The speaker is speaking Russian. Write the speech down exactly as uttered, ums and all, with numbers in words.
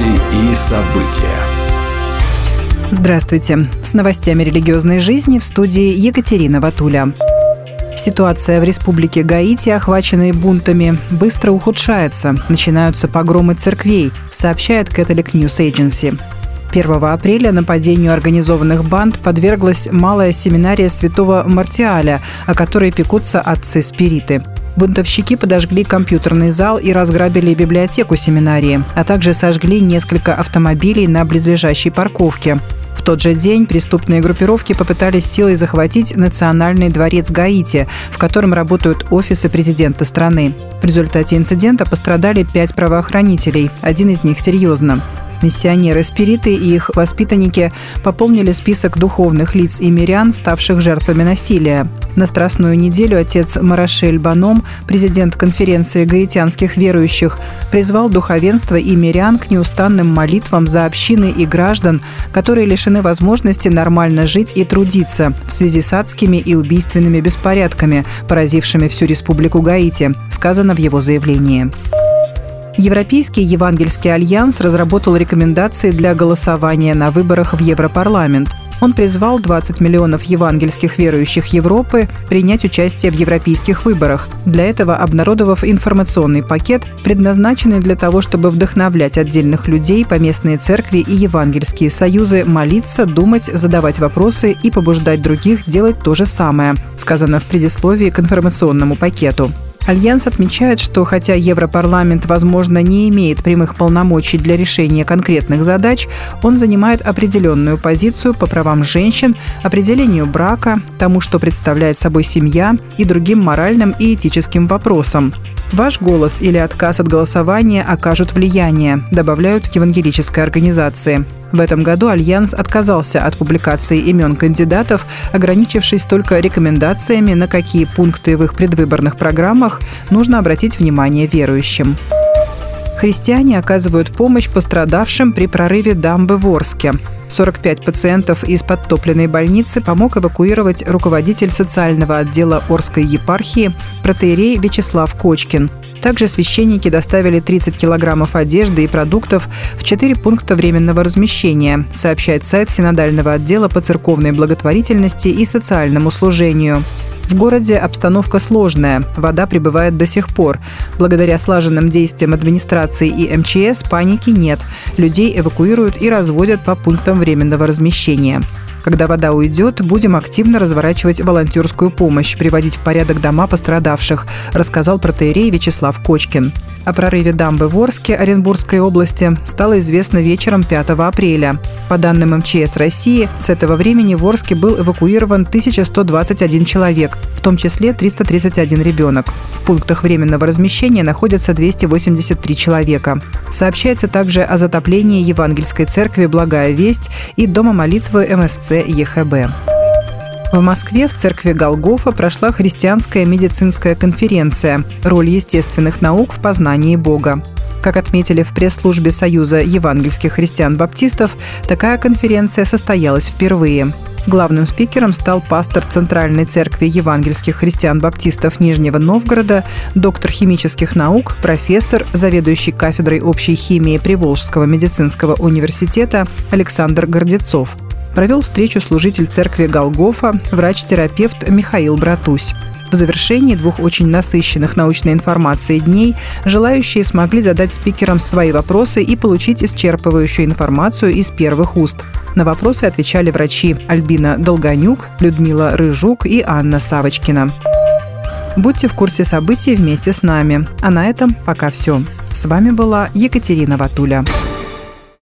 Новости и события. Здравствуйте. С новостями религиозной жизни в студии Екатерина Ватуля. Ситуация в республике Гаити, охваченной бунтами, быстро ухудшается. Начинаются погромы церквей, сообщает Catholic News Agency. первого апреля нападению организованных банд подверглась малая семинария святого Мартиаля, о которой пекутся отцы-спириты. Бунтовщики подожгли компьютерный зал и разграбили библиотеку семинарии, а также сожгли несколько автомобилей на близлежащей парковке. В тот же день преступные группировки попытались силой захватить Национальный дворец Гаити, в котором работают офисы президента страны. В результате инцидента пострадали пять правоохранителей, один из них серьезно. Миссионеры-спириты и их воспитанники пополнили список духовных лиц и мирян, ставших жертвами насилия. На Страстную неделю отец Марашель Баном, президент конференции гаитянских верующих, призвал духовенство и мирян к неустанным молитвам за общины и граждан, которые лишены возможности нормально жить и трудиться в связи с адскими и убийственными беспорядками, поразившими всю республику Гаити, сказано в его заявлении. Европейский Евангельский альянс разработал рекомендации для голосования на выборах в Европарламент. Он призвал двадцать миллионов евангельских верующих Европы принять участие в европейских выборах, для этого обнародовав информационный пакет, предназначенный для того, чтобы вдохновлять отдельных людей, поместные церкви и евангельские союзы молиться, думать, задавать вопросы и побуждать других делать то же самое, сказано в предисловии к информационному пакету. Альянс отмечает, что хотя Европарламент, возможно, не имеет прямых полномочий для решения конкретных задач, он занимает определенную позицию по правам женщин, определению брака, тому, что представляет собой семья и другим моральным и этическим вопросам. Ваш голос или отказ от голосования окажут влияние, добавляют в евангелической организации. В этом году Альянс отказался от публикации имен кандидатов, ограничившись только рекомендациями, на какие пункты в их предвыборных программах нужно обратить внимание верующим. Христиане оказывают помощь пострадавшим при прорыве дамбы в Орске. сорок пять пациентов из подтопленной больницы помог эвакуировать руководитель социального отдела Орской епархии протоиерей Вячеслав Кочкин. Также священники доставили тридцать килограммов одежды и продуктов в четыре пункта временного размещения, сообщает сайт Синодального отдела по церковной благотворительности и социальному служению. В городе обстановка сложная, вода прибывает до сих пор. Благодаря слаженным действиям администрации и эм че эс паники нет. Людей эвакуируют и разводят по пунктам временного размещения. Когда вода уйдет, будем активно разворачивать волонтерскую помощь, приводить в порядок дома пострадавших, рассказал протоиерей Вячеслав Кочкин. О прорыве дамбы в Орске Оренбургской области стало известно вечером пятого апреля. По данным эм че эс России, с этого времени в Орске был эвакуирован тысяча сто двадцать один человек, в том числе триста тридцать один ребенок. В пунктах временного размещения находятся двести восемьдесят три человека. Сообщается также о затоплении Евангельской церкви «Благая весть» и Дома молитвы эм эс цэ е ха бэ. В Москве в церкви Голгофа прошла христианская медицинская конференция «Роль естественных наук в познании Бога». Как отметили в пресс-службе Союза евангельских христиан-баптистов, такая конференция состоялась впервые. Главным спикером стал пастор Центральной церкви евангельских христиан-баптистов Нижнего Новгорода, доктор химических наук, профессор, заведующий кафедрой общей химии Приволжского медицинского университета Александр Гордецов. Провел встречу служитель церкви Голгофа, врач-терапевт Михаил Братусь. В завершении двух очень насыщенных научной информацией дней желающие смогли задать спикерам свои вопросы и получить исчерпывающую информацию из первых уст. На вопросы отвечали врачи Альбина Долгонюк, Людмила Рыжук и Анна Савочкина. Будьте в курсе событий вместе с нами. А на этом пока все. С вами была Екатерина Ватуля.